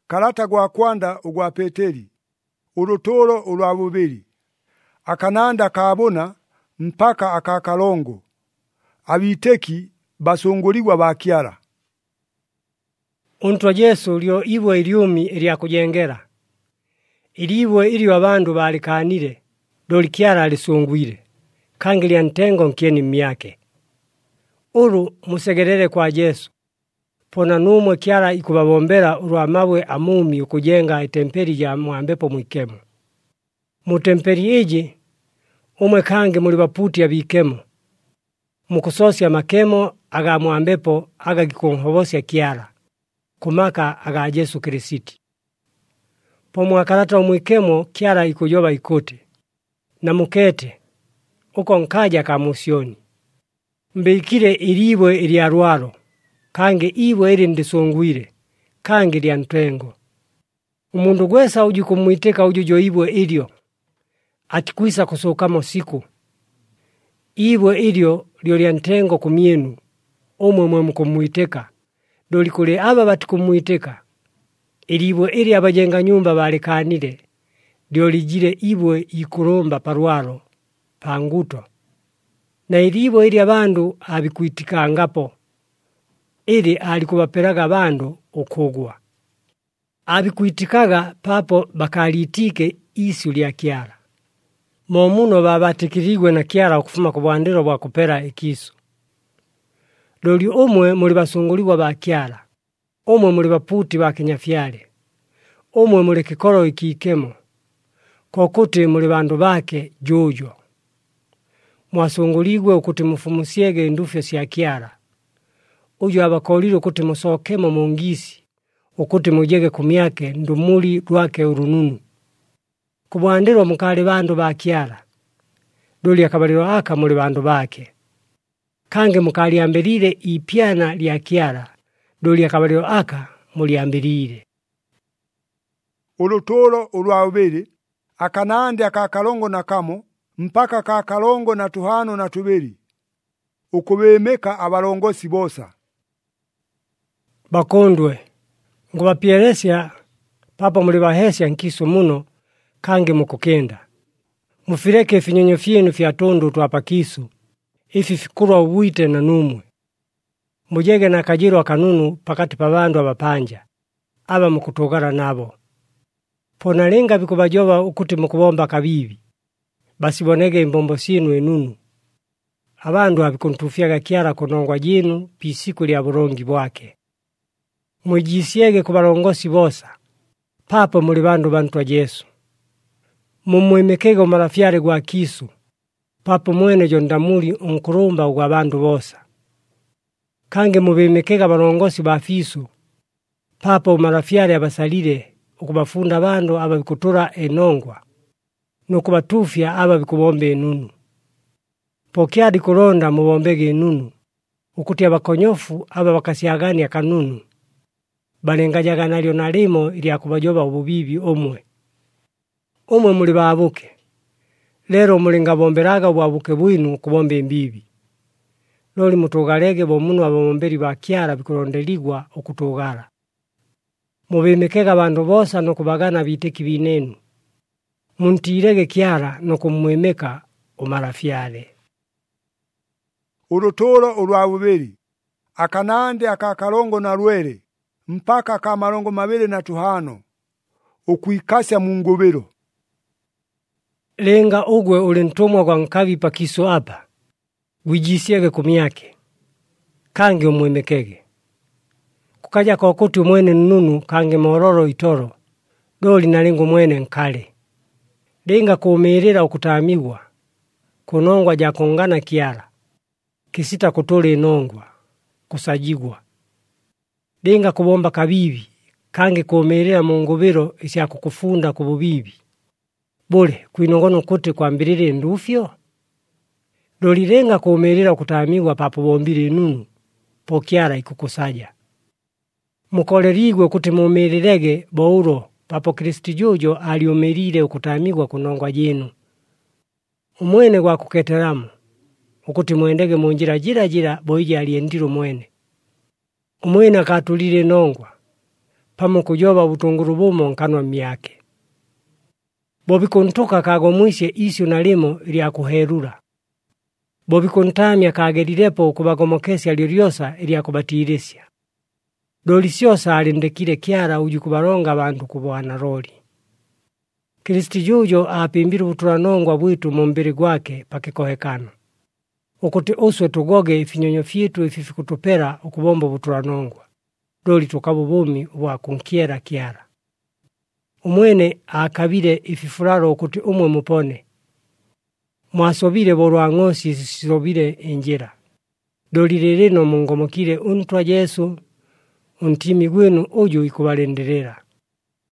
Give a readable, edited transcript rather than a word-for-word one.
Kalata gwa kwanda ugwa Peteri, urutoro urwa bubiri, akananda kabona mpaka akakalongo, abiteki basongoligwa bakyara. Untwa Yesu lyo ibwe ilyumi eryakujengera. Ilibwe ilyo abandu balikanile, doli kyara alisungwile, kangi lya ntengo nkyeni myake. Uru musegerere kwa Yesu. Pona numwe kyara ikubabombera urwa mabwe amumi ukujenga itempeli ya mwambepo mwikemo. Mutempeli iji, umwe kange muli baputi ya bikemo. Mukusosya makemo aga mwambepo aga gikonhobosya kyara. Kumaka aga Yesu Kirisiti. Pomwakalata umwikemo kyara ikujoba ikote. Na mukete, uko nkaja kamusioni. Mbeikile ilibwe iliarwaro. Kange ibwe ili ndisongwile, kange lya ntengo. Umundu gwesa uji kumwiteka ujujo ibwe ilyo, atikwisa kusokamo siku. Ibwe ilyo lyo lya ntengo kumyenu, umwe mkumwiteka, doli kule aba bati kumwiteka. Ilibwe ili abajenga nyumba balekanile, lyo lijile ibwe ikuromba parwaro, panguto. Na ilibwe ili abandu abikuitika angapo. Ili alikubapelaga abandu okugwa. Abikuitikaga papo bakalitike isu lya kyara. Momuno babatikirigwe na kyara okufuma ku bwandiro bwa kupera ekisu. Loli umwe muli basunguliwa ba kyara. Umwe muli baputi ba kinyafyale. Umwe muli kikoro ikikemo. Kokuti muli bandu bake jojo. Mwasunguligwe ukuti mufumusiege indufyo sya kyara. Ujo abakolile ukuti musokemo mungisi, ukuti mujege kumyake ndumuli lwake urununu. Kubwandiro mukali bandu ba kyara, doli akabaliro aka muli bandu bake. Kange mukali ambelile ipyana lya kyara, doli akabaliro aka muli ambelile. Urutoro urwa bubiri, akanande akakalongo na kamo, mpaka kakalongo na tuhano na tubiri. Ukubemeka abalongosi bosa. Bakondwe, ngubapyeresya papa muli bahesya nkiso muno kange mukukenda. Mufireke finyonyo fyenu fya tondo twapa kisu, ifi fikurwa ubuite na numwe. Mujege na kajiro kanunu pakati pabandu abapanja, aba mukutogara nabo. Pona lenga bikubajoba ukuti mukubomba kabibi, basi bonege imbombo sinu enunu. Abandu abikuntufyaga kyara konongwa jinu pisiku lya burongi bwake. Mwijisiege kubalongosi bosa, papo muli bandu bantwa Yesu. Mumwemekege umarafyale gwa kisu, papo mwene jondamuli unkurumba ugwa bandu bosa. Kange mubemekega balongosi bafisu, papo umarafyale abasalile ukubafunda bandu aba bikutura enongwa, nukubatufya aba bikubombe enunu. Pokyadi kulonda mubombege enunu, ukuti abakonyofu aba bakasyagani akanunu. Balengajaga nalyo nalimo ili akubajoba ububibi omwe. Omwe muli babuke. Lero mulinga bomberaga ubuabuke bwinu kubombe mbibi. Loli mutugalege bomunu ababomberi ba kyara bikurondeligwa okutugala. Mubemekega bandu bosa no kubagana biteki binenu. Muntirege kyara no kumwemeka umarafyale. Urutoro urwa bubiri, akanande akakalongo na rwere, mpaka kamarongo mabere na tuhano, ukuikasya mungobero. Lenga ugwe ulintumwa kwa nkavi pakiso apa, wijisiege kumyake, kange umwemekege. Kukaja kwa kuti mwene nunu kange mororo itoro, doli na lengo mwene nkale. Lenga kuumirira ukutamigwa, kunongwa jakongana kiara, kisita kutole inongwa, kusajigwa. Lenga kubomba kabibi, kange kuumirira mungubiro isya kukufunda kububibi. Bole, kuinongono kote kwa mbirire ndufyo? Doli lenga kuumirira ukutamigwa papo bombire nunu, pokiara ikukusaja. Mukolerigwe kuti mumirirege bouro papo Kristi jojo aliomerire ukutamigwa kunongwa jenu. Umwene gwa kuketeramu, ukuti muendege munjira jira boiji aliendiro mwene. Umwene akatulire nongwa, pamo kujoba butunguru bumo nkanwa myake. Bobikuntuka kagomwisye isyo na limo lya kuherula. Bobikuntamya kagerilepo kubagomokesya lyolyosa lya kubatiilisya. Doli syosa alindekile Kyala uju kubalonga abantu kubwana loli. Kristi jujo apimbile ubutulanongwa bwitu mu mbili gwake pakikohekano, ukuti uswe tugoge ifinyonyo fyitu ifi fikutupela ukubomba ubutulanongwa, doli tukaba ubumi bwa kunkyela Kyala. Umwene akabile ififulalo ukuti umwe mupone. Mwasobile bolwang'osi zisobile enjela. Doli leleno mungomokile Untwa Yesu, untimi gwenu uju ikubalendelela.